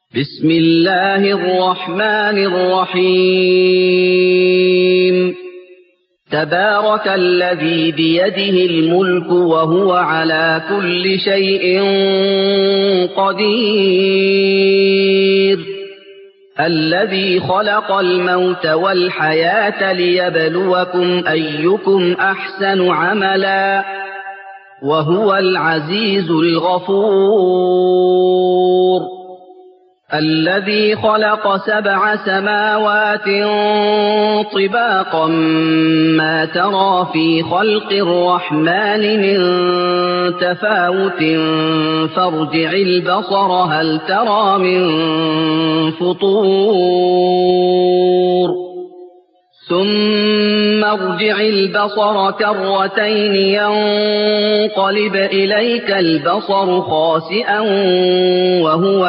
بسم الله الرحمن الرحيم تبارك الذي بيده الملك وهو على كل شيء قدير الذي خلق الموت والحياة ليبلوكم أيكم أحسن عملا وهو العزيز الغفور الذي خلق 7 سماوات طباقا ما ترى في خلق الرحمن من تفاوت فارجع البصر هل ترى من فطور ثم ارجع البصر كرتين ينقلب إليك البصر خاسئا وهو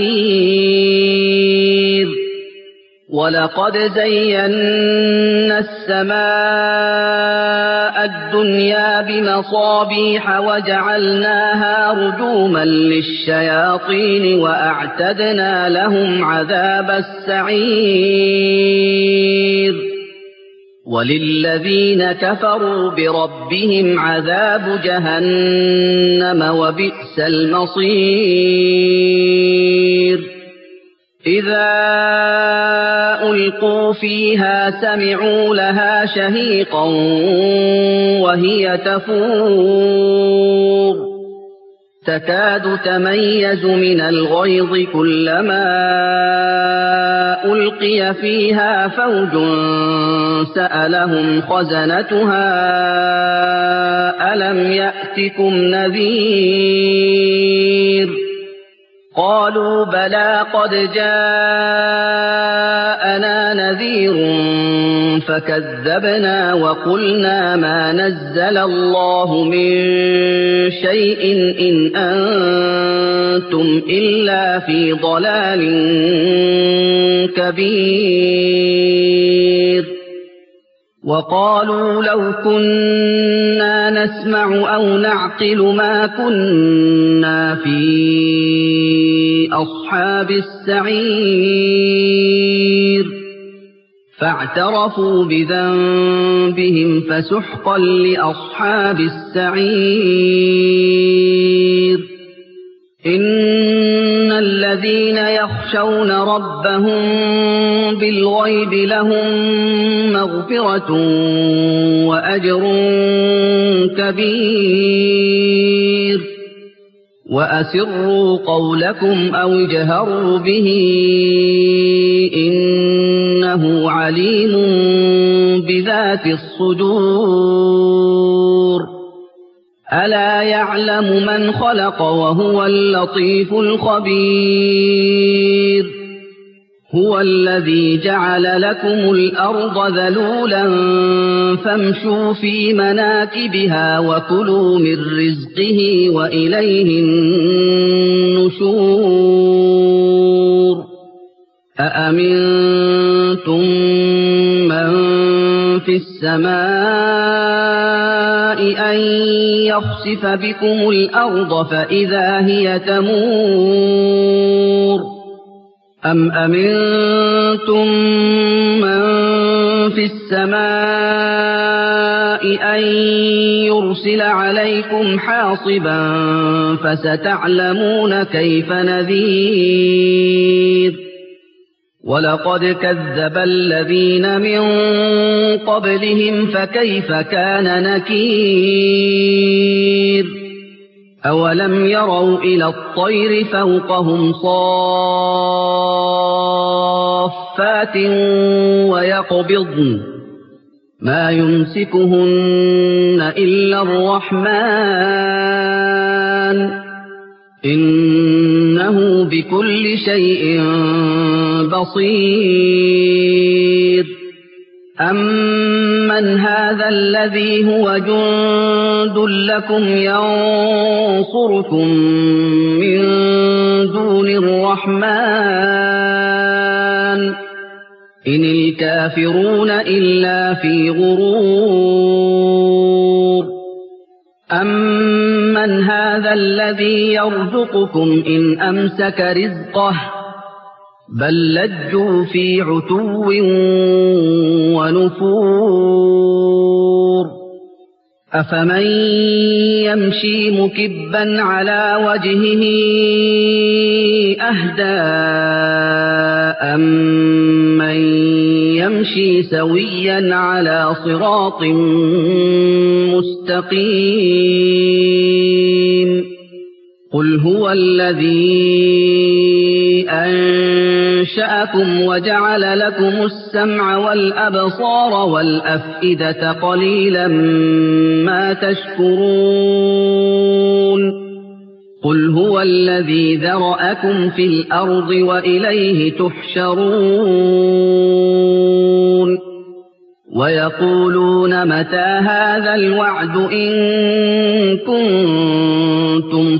حسير ولقد زينا السماء الدنيا بمصابيح وجعلناها رجوما للشياطين وأعتدنا لهم عذاب السعير وللذين كفروا بربهم عذاب جهنم وبئس المصير إذا ألقوا فيها سمعوا لها شهيقا وهي تفور تكاد تميز من الغيظ كلما ألقي فيها فوج سألهم خزنتها ألم يأتكم نذير قالوا بلى قد جاءنا نذير فكذبنا وقلنا ما نزل الله من شيء إن أنتم إلا في ضلال كبير وقالوا لو كنا نسمع أو نعقل ما كنا في أصحاب السعير فاعترفوا بذنبهم فسحقا لأصحاب السعير إن الذين يخشون ربهم بالغيب لهم مغفرة وأجر كبير وأسروا قولكم أو اجهروا به إنه عليم بذات الصدور ألا يعلم من خلق وهو اللطيف الخبير هو الذي جعل لكم الأرض ذلولا فامشوا في مناكبها وكلوا من رزقه وإليه النشور أأمنتم من في السماء أن يخسف بكم الأرض فإذا هي تمور أم أمنتم من في السماء أن يرسل عليكم حاصبا فستعلمون كيف نذير ولقد كذب الذين من قبلهم فكيف كان نكير أولم يروا إلى الطير فوقهم صافات ويقبضن ما يمسكهن إلا الرحمن إنه بكل شيء بصير أمن هذا الذي هو جند لكم ينصركم من دون الرحمن إن الكافرون إلا في غرور أمن هذا الذي يرزقكم إن أمسك رزقه بل لجوا في عتو ونفور أفمن يمشي مكبا على وجهه أهدى أمن يمشي سويا على صراط مستقيم قل هو الذي أنشأكم وجعل لكم السمع والأبصار والأفئدة قليلا ما تشكرون قل هو الذي ذرأكم في الأرض وإليه تحشرون ويقولون متى هذا الوعد إن كنتم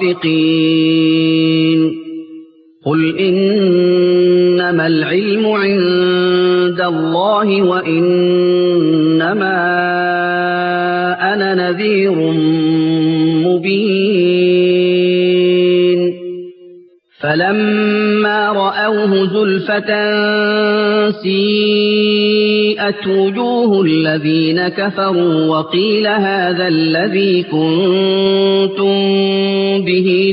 صادقين قل إنما العلم عند الله وإنما أنا نذير مبين فلما رأوه زلفة سيئت وجوه الذين كفروا وقيل هذا الذي كنتم به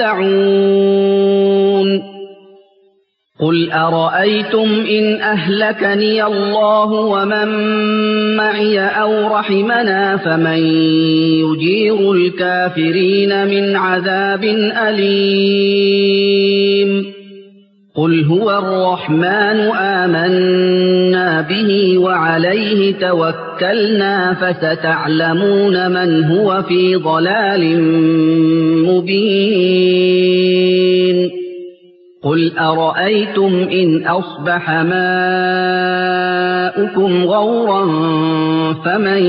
تدعون قل أرأيتم إن أهلكني الله ومن معي أو رحمنا فمن يجير الكافرين من عذاب أليم قل هو الرحمن آمنا به وعليه توكلنا فستعلمون من هو في ضلال مبين قل أرأيتم إن أصبح ماؤكم غورا فمن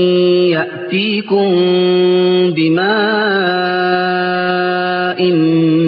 يأتيكم بماء